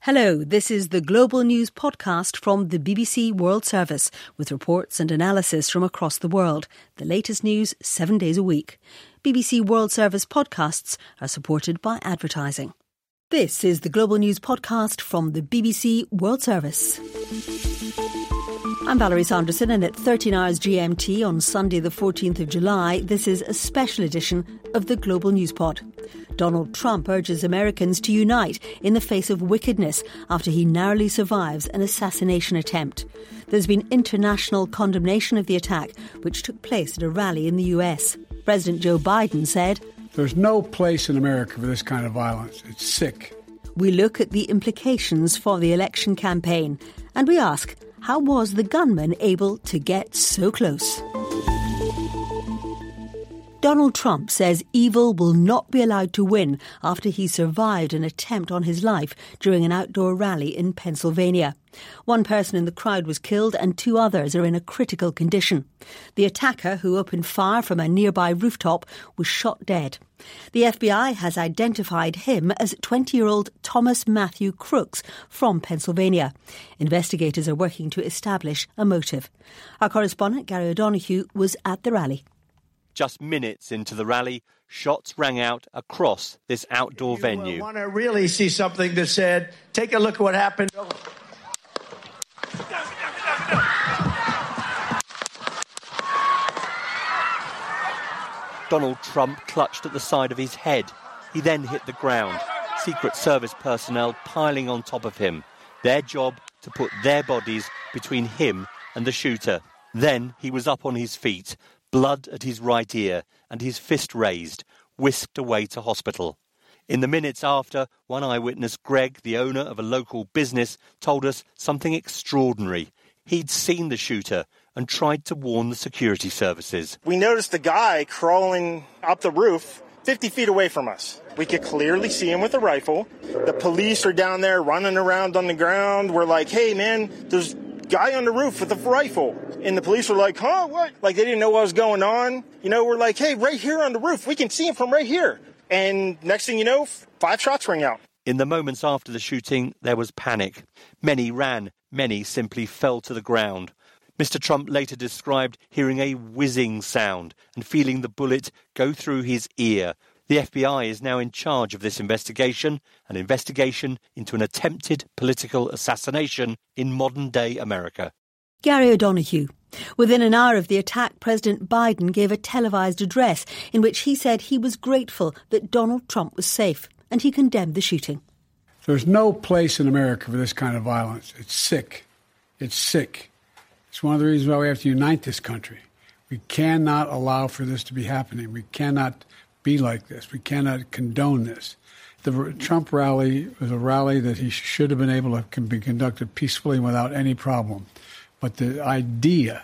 Hello, this is the Global News podcast from the BBC World Service with reports and analysis from across the world. The latest news 7 days a week. BBC World Service podcasts are supported by advertising. This is the Global News podcast from the BBC World Service. I'm Valerie Sanderson, and at 13 hours GMT on Sunday the 14th of July, this is a special edition of the Global News Pod. Donald Trump urges Americans to unite in the face of wickedness after he narrowly survives an assassination attempt. There's been international condemnation of the attack, which took place at a rally in the US. President Joe Biden said, "There's no place in America for this kind of violence. It's sick." We look at the implications for the election campaign, and we ask, how was the gunman able to get so close? Donald Trump says evil will not be allowed to win after he survived an attempt on his life during an outdoor rally in Pennsylvania. One person in the crowd was killed and two others are in a critical condition. The attacker, who opened fire from a nearby rooftop, was shot dead. The FBI has identified him as 20-year-old Thomas Matthew Crooks from Pennsylvania. Investigators are working to establish a motive. Our correspondent Gary O'Donoghue was at the rally. Just minutes into the rally, shots rang out across this outdoor venue. You want to really see something that said, take a look at what happened. Donald Trump clutched at the side of his head. He then hit the ground. Secret Service personnel piling on top of him. Their job to put their bodies between him and the shooter. Then he was up on his feet, blood at his right ear and his fist raised, whisked away to hospital. In the minutes after, one eyewitness, Greg, the owner of a local business, told us something extraordinary. He'd seen the shooter and tried to warn the security services. We noticed a guy crawling up the roof 50 feet away from us. We could clearly see him with a rifle. The police are down there running around on the ground. We're like, hey, man, there's a guy on the roof with a rifle. And the police were like, huh, what? Like, they didn't know what was going on. You know, we're like, hey, right here on the roof. We can see him from right here. And next thing you know, 5 shots rang out. In the moments after the shooting, there was panic. Many ran. Many simply fell to the ground. Mr. Trump later described hearing a whizzing sound and feeling the bullet go through his ear. The FBI is now in charge of this investigation, an investigation into an attempted political assassination in modern-day America. Gary O'Donoghue. Within an hour of the attack, President Biden gave a televised address in which he said he was grateful that Donald Trump was safe, and he condemned the shooting. There's no place in America for this kind of violence. It's sick. It's sick. It's one of the reasons why we have to unite this country. We cannot allow for this to be happening. We cannot be like this. We cannot condone this. The Trump rally was a rally that he should have been able to be conducted peacefully without any problem. But the idea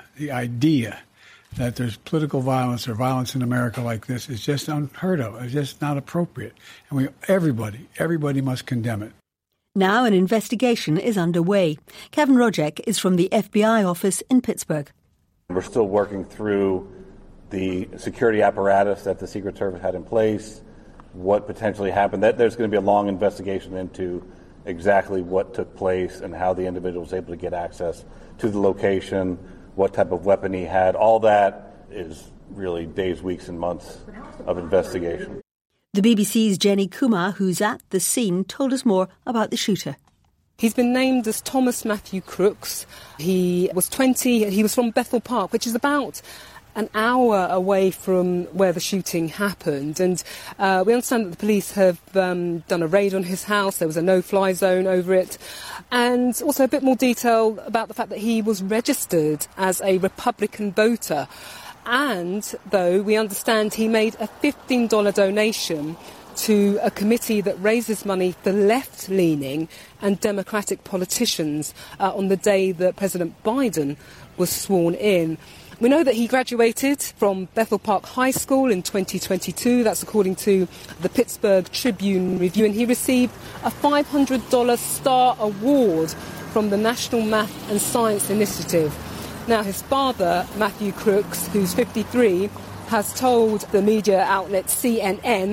that there's political violence or violence in America like this is just unheard of. It's just not appropriate. And everybody must condemn it. Now an investigation is underway. Kevin Rojek is from the FBI office in Pittsburgh. We're still working through the security apparatus that the Secret Service had in place, what potentially happened. There's going to be a long investigation into exactly what took place and how the individual was able to get access to the location, what type of weapon he had. All that is really days, weeks, and months of investigation. The BBC's Jenny Kumar, who's at the scene, told us more about the shooter. He's been named as Thomas Matthew Crooks. He was 20. He was from Bethel Park, which is about an hour away from where the shooting happened. And we understand that the police have done a raid on his house. There was a no-fly zone over it. And also a bit more detail about the fact that he was registered as a Republican voter. And, though, we understand he made a $15 donation to a committee that raises money for left-leaning and Democratic politicians on the day that President Biden was sworn in. We know that he graduated from Bethel Park High School in 2022. That's according to the Pittsburgh Tribune Review. And he received a $500 Star Award from the National Math and Science Initiative. Now, his father, Matthew Crooks, who's 53, has told the media outlet CNN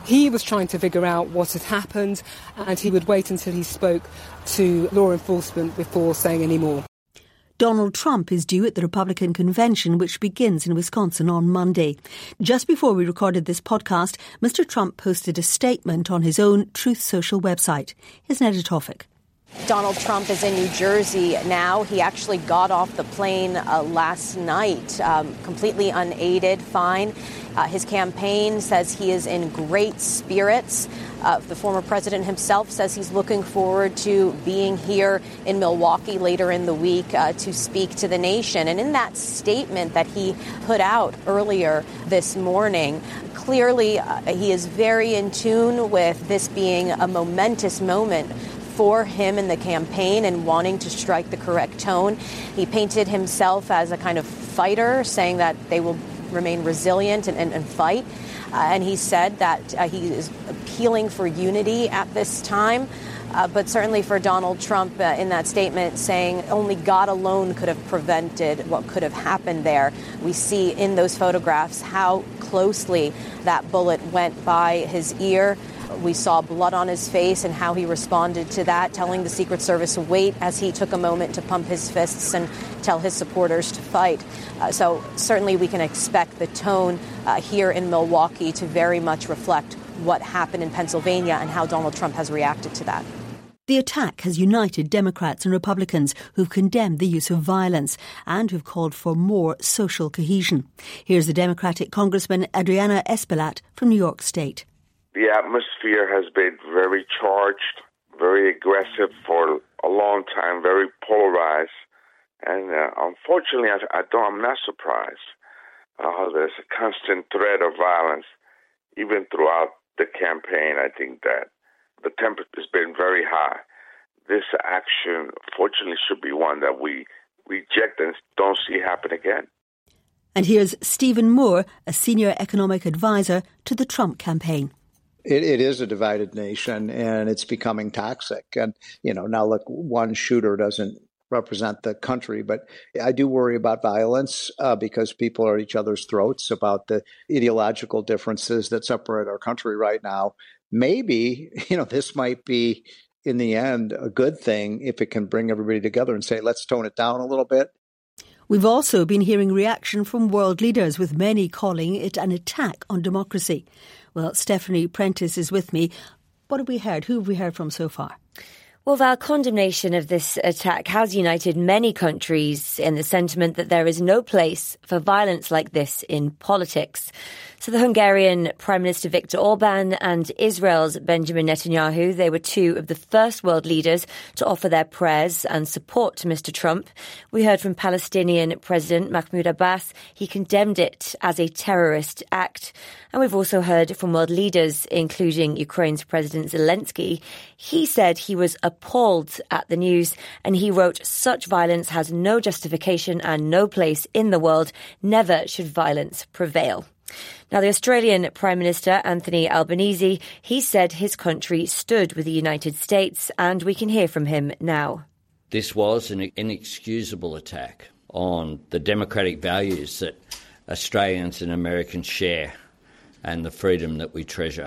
He was trying to figure out what had happened, and he would wait until he spoke to law enforcement before saying any more. Donald Trump is due at the Republican convention, which begins in Wisconsin on Monday. Just before we recorded this podcast, Mr. Trump posted a statement on his own Truth Social website. Here's Neda Tawfik. Donald Trump is in New Jersey now. He actually got off the plane last night, completely unaided, fine. His campaign says he is in great spirits. The former president himself says he's looking forward to being here in Milwaukee later in the week to speak to the nation. And in that statement that he put out earlier this morning, clearly he is very in tune with this being a momentous moment for him in the campaign and wanting to strike the correct tone. He painted himself as a kind of fighter, saying that they will remain resilient and fight. And he said that he is appealing for unity at this time. But certainly for Donald Trump in that statement saying only God alone could have prevented what could have happened there. We see in those photographs how closely that bullet went by his ear. We saw blood on his face and how he responded to that, telling the Secret Service to wait as he took a moment to pump his fists and tell his supporters to fight. So certainly we can expect the tone here in Milwaukee to very much reflect what happened in Pennsylvania and how Donald Trump has reacted to that. The attack has united Democrats and Republicans who've condemned the use of violence and who've called for more social cohesion. Here's the Democratic Congressman Adriana Espaillat from New York State. The atmosphere has been very charged, very aggressive for a long time, very polarized. And unfortunately, I'm not surprised. There's a constant threat of violence, even throughout the campaign. I think that the temperature has been very high. This action, fortunately, should be one that we reject and don't see happen again. And here's Stephen Moore, a senior economic advisor to the Trump campaign. It is a divided nation, and it's becoming toxic. And, now look, one shooter doesn't represent the country, but I do worry about violence because people are at each other's throats about the ideological differences that separate our country right now. Maybe, this might be, in the end, a good thing if it can bring everybody together and say, let's tone it down a little bit. We've also been hearing reaction from world leaders, with many calling it an attack on democracy. Well, Stephanie Prentice is with me. What have we heard? Who have we heard from so far? Well, Val, condemnation of this attack has united many countries in the sentiment that there is no place for violence like this in politics. So the Hungarian Prime Minister Viktor Orban and Israel's Benjamin Netanyahu, they were two of the first world leaders to offer their prayers and support to Mr. Trump. We heard from Palestinian President Mahmoud Abbas. He condemned it as a terrorist act. And we've also heard from world leaders, including Ukraine's President Zelensky. He said he was appalled at the news, and he wrote, "Such violence has no justification and no place in the world. Never should violence prevail." Now, the Australian Prime Minister, Anthony Albanese, he said his country stood with the United States, and we can hear from him now. This was an inexcusable attack on the democratic values that Australians and Americans share and the freedom that we treasure.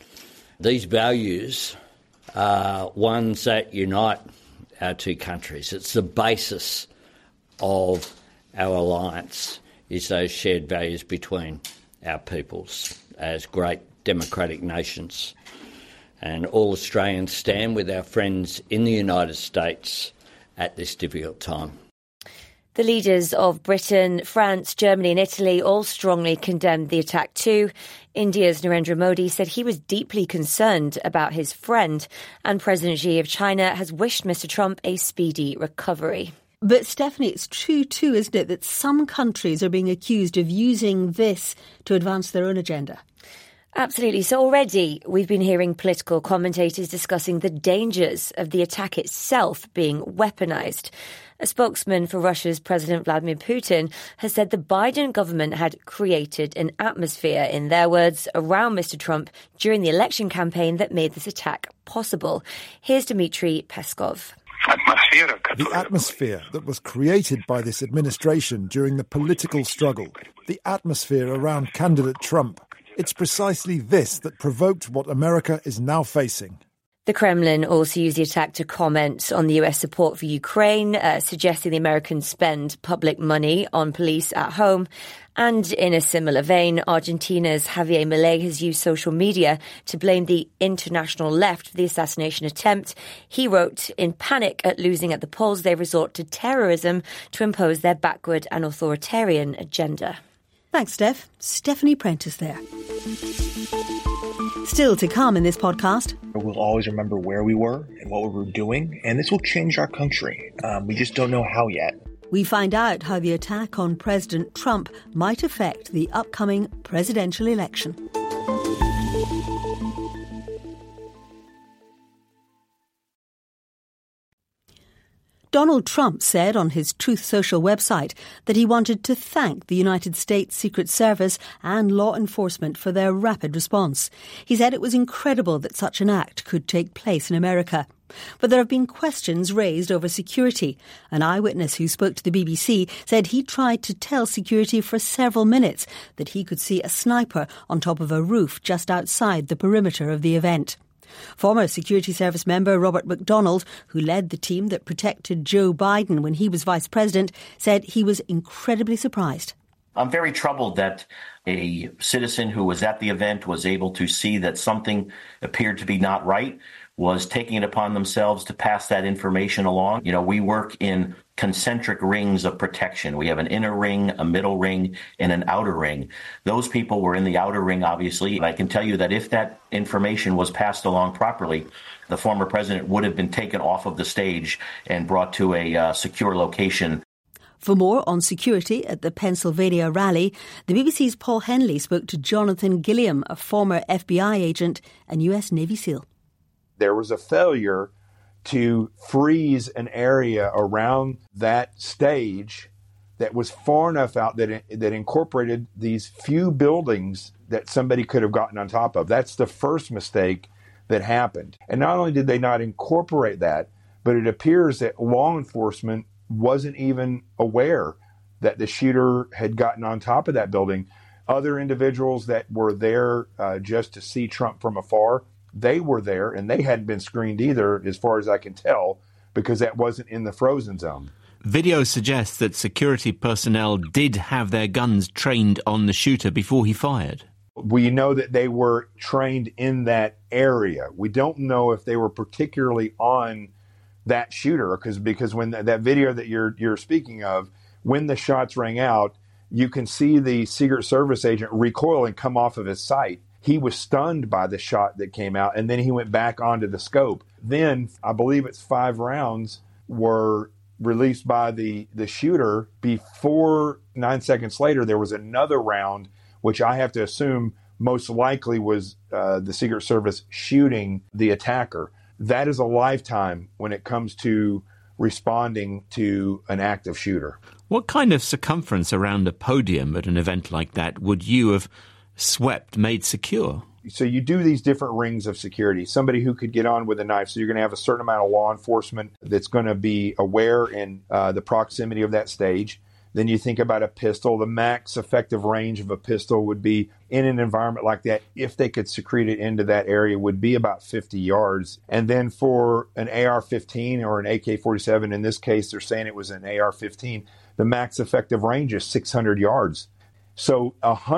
These values are ones that unite our two countries. It's the basis of our alliance, is those shared values between our peoples as great democratic nations. And all Australians stand with our friends in the United States at this difficult time. The leaders of Britain, France, Germany and Italy all strongly condemned the attack too. India's Narendra Modi said he was deeply concerned about his friend, and President Xi of China has wished Mr. Trump a speedy recovery. But Stephanie, it's true too, isn't it, that some countries are being accused of using this to advance their own agenda? Absolutely. So already we've been hearing political commentators discussing the dangers of the attack itself being weaponized. A spokesman for Russia's President Vladimir Putin has said the Biden government had created an atmosphere, in their words, around Mr. Trump during the election campaign that made this attack possible. Here's Dmitry Peskov. The atmosphere that was created by this administration during the political struggle, the atmosphere around candidate Trump, It's precisely this that provoked what America is now facing. The Kremlin also used the attack to comment on the US support for Ukraine, suggesting the Americans spend public money on police at home. And in a similar vein, Argentina's Javier Milei has used social media to blame the international left for the assassination attempt. He wrote, "In panic at losing at the polls, they resort to terrorism to impose their backward and authoritarian agenda." Thanks, Steph. Stephanie Prentice there. Still to come in this podcast. We'll always remember where we were and what we were doing, and this will change our country. We just don't know how yet. We find out how the attack on President Trump might affect the upcoming presidential election. Donald Trump said on his Truth Social website that he wanted to thank the United States Secret Service and law enforcement for their rapid response. He said it was incredible that such an act could take place in America. But there have been questions raised over security. An eyewitness who spoke to the BBC said he tried to tell security for several minutes that he could see a sniper on top of a roof just outside the perimeter of the event. Former Security Service member Robert McDonald, who led the team that protected Joe Biden when he was vice president, said he was incredibly surprised. I'm very troubled that a citizen who was at the event was able to see that something appeared to be not right, was taking it upon themselves to pass that information along. You know, we work in concentric rings of protection. We have an inner ring, a middle ring, and an outer ring. Those people were in the outer ring, obviously. And I can tell you that if that information was passed along properly, the former president would have been taken off of the stage and brought to a secure location. For more on security at the Pennsylvania rally, the BBC's Paul Henley spoke to Jonathan Gilliam, a former FBI agent and US Navy SEAL. There was a failure to freeze an area around that stage that was far enough out that that incorporated these few buildings that somebody could have gotten on top of. That's the first mistake that happened. And not only did they not incorporate that, but it appears that law enforcement wasn't even aware that the shooter had gotten on top of that building. Other individuals that were there just to see Trump from afar, they were there, and they hadn't been screened either, as far as I can tell, because that wasn't in the frozen zone. Video suggests that security personnel did have their guns trained on the shooter before he fired. We know that they were trained in that area. We don't know if they were particularly on that shooter, because when that video that you're speaking of, when the shots rang out, you can see the Secret Service agent recoil and come off of his sight. He was stunned by the shot that came out, and then he went back onto the scope. Then, I believe it's 5 rounds were released by the shooter. Before 9 seconds later, there was another round, which I have to assume most likely was the Secret Service shooting the attacker. That is a lifetime when it comes to responding to an active shooter. What kind of circumference around a podium at an event like that would you have swept, made secure? So you do these different rings of security. Somebody who could get on with a knife. So you're going to have a certain amount of law enforcement that's going to be aware in the proximity of that stage. Then you think about a pistol. The max effective range of a pistol would be, in an environment like that, if they could secrete it into that area, would be about 50 yards. And then for an AR-15 or an AK-47, in this case, they're saying it was an AR-15, the max effective range is 600 yards. So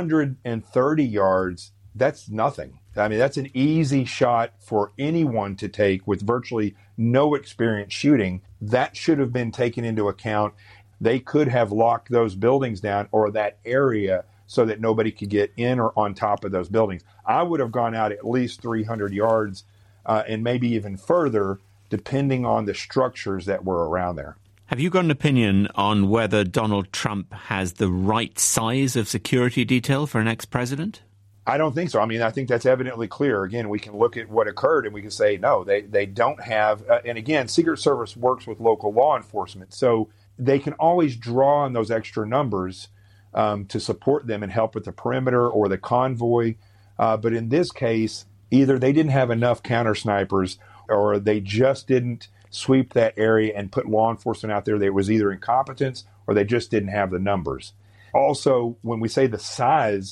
130 yards, that's nothing. I mean, that's an easy shot for anyone to take with virtually no experience shooting. That should have been taken into account. They could have locked those buildings down, or that area, so that nobody could get in or on top of those buildings. I would have gone out at least 300 yards and maybe even further, depending on the structures that were around there. Have you got an opinion on whether Donald Trump has the right size of security detail for an ex-president? I don't think so. I mean, I think that's evidently clear. Again, we can look at what occurred and we can say, no, they don't have. And again, Secret Service works with local law enforcement. So they can always draw on those extra numbers to support them and help with the perimeter or the convoy. But in this case, either they didn't have enough counter snipers, or they just didn't sweep that area and put law enforcement out there. There was either incompetence or they just didn't have the numbers. Also, when we say the size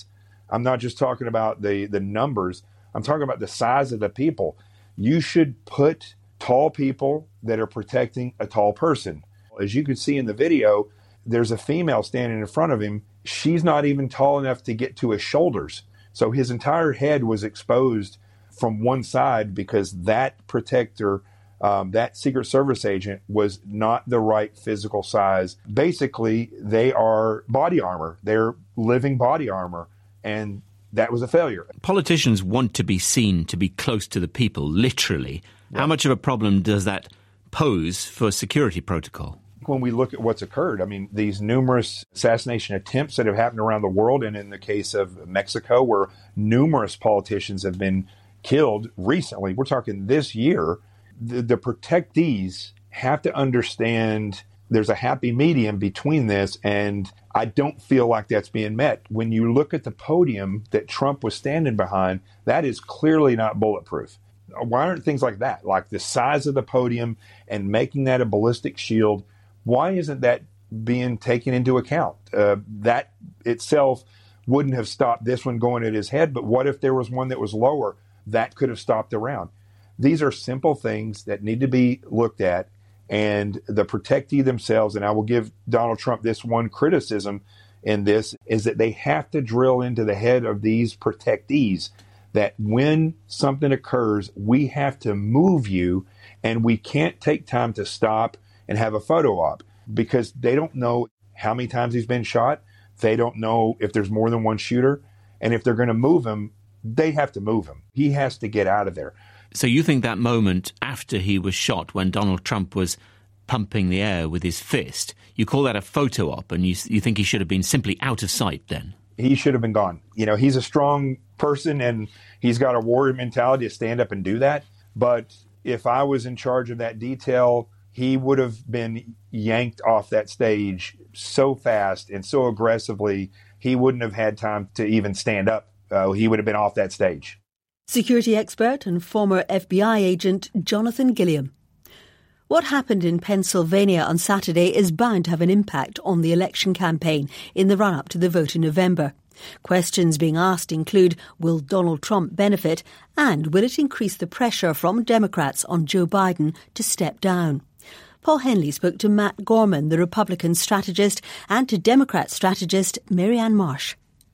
I'm not just talking about the numbers. I'm talking about the size of the people. You should put tall people that are protecting a tall person. As you can see in the video, there's a female standing in front of him. She's not even tall enough to get to his shoulders. So his entire head was exposed from one side because that protector, that Secret Service agent, was not the right physical size. Basically, they are body armor. They're living body armor. And that was a failure. Politicians want to be seen to be close to the people, literally. Right. How much of a problem does that pose for security protocol? When we look at what's occurred, I mean, these numerous assassination attempts that have happened around the world, and in the case of Mexico, where numerous politicians have been killed recently, we're talking this year, the protectees have to understand there's a happy medium between this, and I don't feel like that's being met. When you look at the podium that Trump was standing behind, that is clearly not bulletproof. Why aren't things like that, like the size of the podium and making that a ballistic shield? Why isn't that being taken into account? That itself wouldn't have stopped this one going at his head, but what if there was one that was lower? That could have stopped the round. These are simple things that need to be looked at, and the protectee themselves, and I will give Donald Trump this one criticism in this, is that they have to drill into the head of these protectees that when something occurs, we have to move you, and we can't take time to stop and have a photo op, because they don't know how many times he's been shot. They don't know if there's more than one shooter. And if they're going to move him, they have to move him. He has to get out of there. So you think that moment after he was shot, when Donald Trump was pumping the air with his fist, you call that a photo op, and you think he should have been simply out of sight then? He should have been gone. You know, he's a strong person, and he's got a warrior mentality to stand up and do that. But if I was in charge of that detail, he would have been yanked off that stage so fast and so aggressively, he wouldn't have had time to even stand up. He would have been off that stage. Security expert and former FBI agent Jonathan Gilliam. What happened in Pennsylvania on Saturday is bound to have an impact on the election campaign in the run-up to the vote in November. Questions being asked include, will Donald Trump benefit, and will it increase the pressure from Democrats on Joe Biden to step down? Paul Henley spoke to Matt Gorman, the Republican strategist, and to Democrat strategist Marianne Marsh.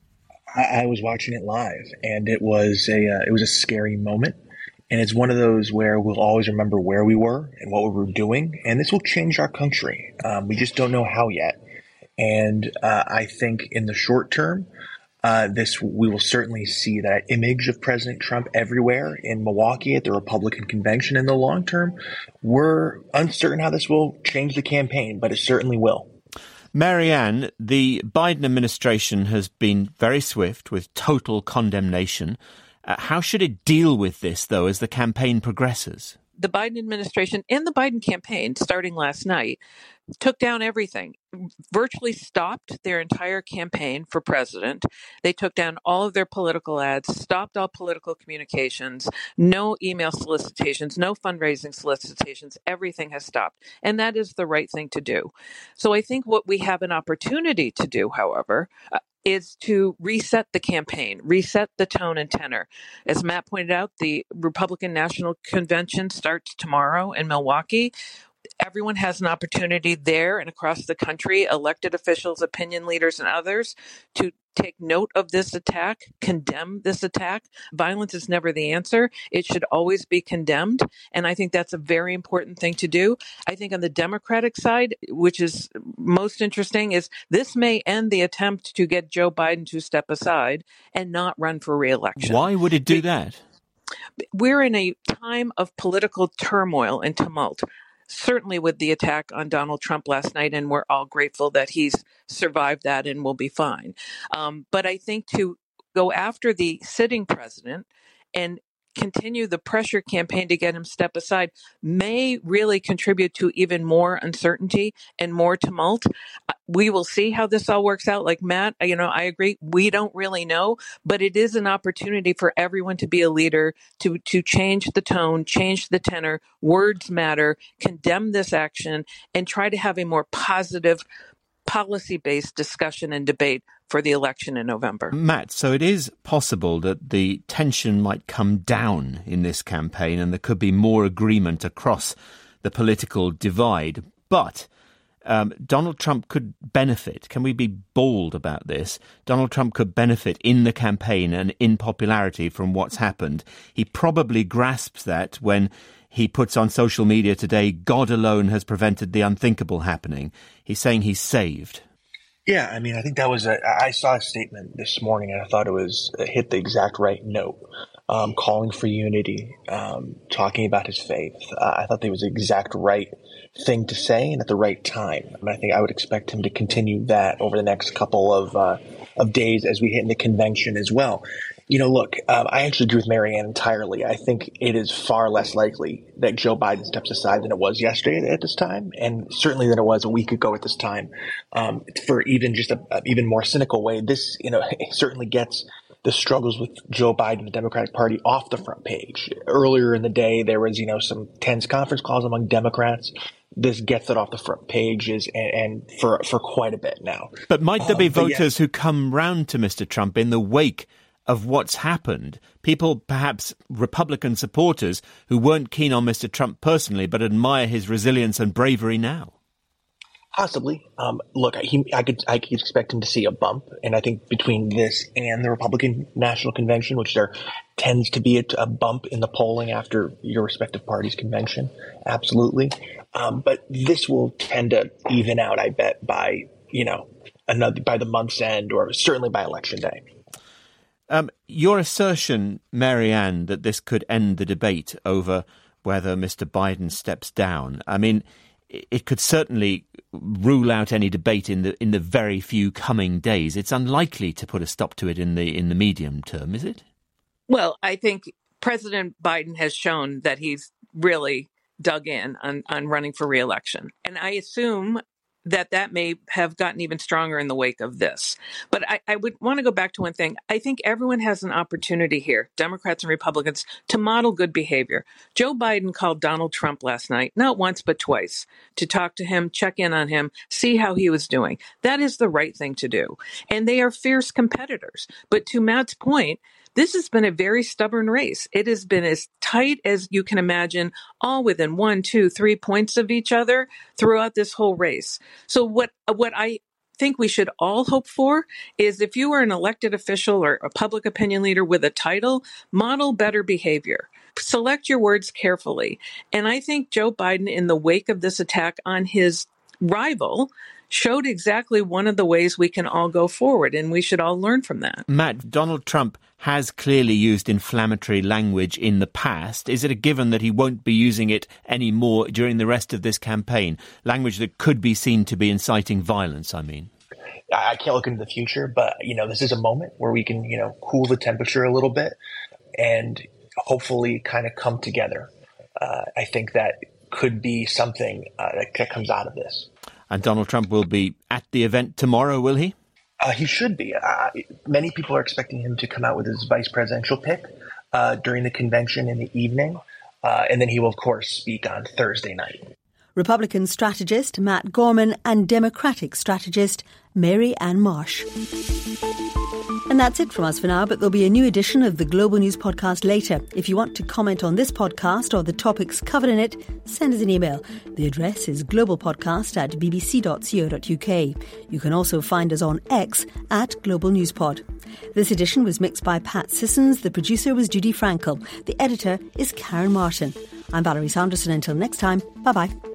I was watching it live, and it was a scary moment. And it's one of those where we'll always remember where we were and what we were doing, and this will change our country. We just don't know how yet. And I think in the short term, we will certainly see that image of President Trump everywhere in Milwaukee at the Republican convention. In the long term, we're uncertain how this will change the campaign, but it certainly will. Marianne, the Biden administration has been very swift with total condemnation. How should it deal with this, though, as the campaign progresses? The Biden administration and the Biden campaign, starting last night, took down everything, virtually stopped their entire campaign for president. They took down all of their political ads, stopped all political communications, no email solicitations, no fundraising solicitations. Everything has stopped. And that is the right thing to do. So I think what we have an opportunity to do, however, is to reset the campaign, reset the tone and tenor. As Matt pointed out, the Republican National Convention starts tomorrow in Milwaukee. Everyone has an opportunity there and across the country, elected officials, opinion leaders, and others, to take note of this attack, condemn this attack. Violence is never the answer. It should always be condemned. And I think that's a very important thing to do. I think on the Democratic side, which is most interesting, is this may end the attempt to get Joe Biden to step aside and not run for re-election. Why would it do that? We're in a time of political turmoil and tumult. Certainly with the attack on Donald Trump last night, and we're all grateful that he's survived that and will be fine. But I think to go after the sitting president and continue the pressure campaign to get him step aside may really contribute to even more uncertainty and more tumult. We will see how this all works out. Like Matt, I agree. We don't really know, but it is an opportunity for everyone to be a leader, to change the tone, change the tenor. Words matter, condemn this action, and try to have a more positive policy-based discussion and debate for the election in November. Matt, so it is possible that the tension might come down in this campaign and there could be more agreement across the political divide. But Donald Trump could benefit. Can we be bold about this? Donald Trump could benefit in the campaign and in popularity from what's happened. He probably grasps that when he puts on social media today, God alone has prevented the unthinkable happening. He's saying he's saved. Yeah, I mean, I think that was I saw a statement this morning and I thought it hit the exact right note. Calling for unity, talking about his faith. I thought that was the exact right thing to say and at the right time. And I think I would expect him to continue that over the next couple of days as we hit in the convention as well. You know, look, I actually agree with Marianne entirely. I think it is far less likely that Joe Biden steps aside than it was yesterday at this time, and certainly than it was a week ago at this time. For even just a even more cynical way, this, it certainly gets the struggles with Joe Biden and the Democratic Party off the front page. Earlier in the day, there was, some tense conference calls among Democrats. This gets it off the front pages and for quite a bit now. But might there be voters who come round to Mr. Trump in the wake of what's happened? People, perhaps Republican supporters, who weren't keen on Mr. Trump personally, but admire his resilience and bravery now. Possibly. Look, I could expect him to see a bump, and I think between this and the Republican National Convention, which there tends to be a bump in the polling after your respective party's convention, absolutely. But this will tend to even out, I bet, by by the month's end, or certainly by Election Day. Your assertion, Marianne, that this could end the debate over whether Mr. Biden steps down, I mean, it could certainly rule out any debate in the very few coming days. It's unlikely to put a stop to it in the medium term, is it? Well, I think President Biden has shown that he's really dug in on running for re-election. And I assume that may have gotten even stronger in the wake of this. But I would want to go back to one thing. I think everyone has an opportunity here, Democrats and Republicans, to model good behavior. Joe Biden called Donald Trump last night, not once but twice, to talk to him, check in on him, see how he was doing. That is the right thing to do. And they are fierce competitors. But to Matt's point, this has been a very stubborn race. It has been as tight as you can imagine, all within 1, 2, 3 points of each other throughout this whole race. So what I think we should all hope for is, if you are an elected official or a public opinion leader with a title, model better behavior. Select your words carefully. And I think Joe Biden, in the wake of this attack on his rival, showed exactly one of the ways we can all go forward, and we should all learn from that. Matt, Donald Trump has clearly used inflammatory language in the past. Is it a given that he won't be using it anymore during the rest of this campaign? Language that could be seen to be inciting violence, I mean. I can't look into the future, but, this is a moment where we can, cool the temperature a little bit and hopefully kind of come together. I think that could be something that comes out of this. And Donald Trump will be at the event tomorrow, will he? He should be. Many people are expecting him to come out with his vice presidential pick during the convention in the evening. And then he will, of course, speak on Thursday night. Republican strategist Matt Gorman and Democratic strategist Mary Ann Marsh. And that's it from us for now, but there'll be a new edition of the Global News Podcast later. If you want to comment on this podcast or the topics covered in it, send us an email. The address is globalpodcast@bbc.co.uk. You can also find us on X @GlobalNewsPod. This edition was mixed by Pat Sissons. The producer was Judy Frankel. The editor is Karen Martin. I'm Valerie Sanderson. Until next time, bye-bye.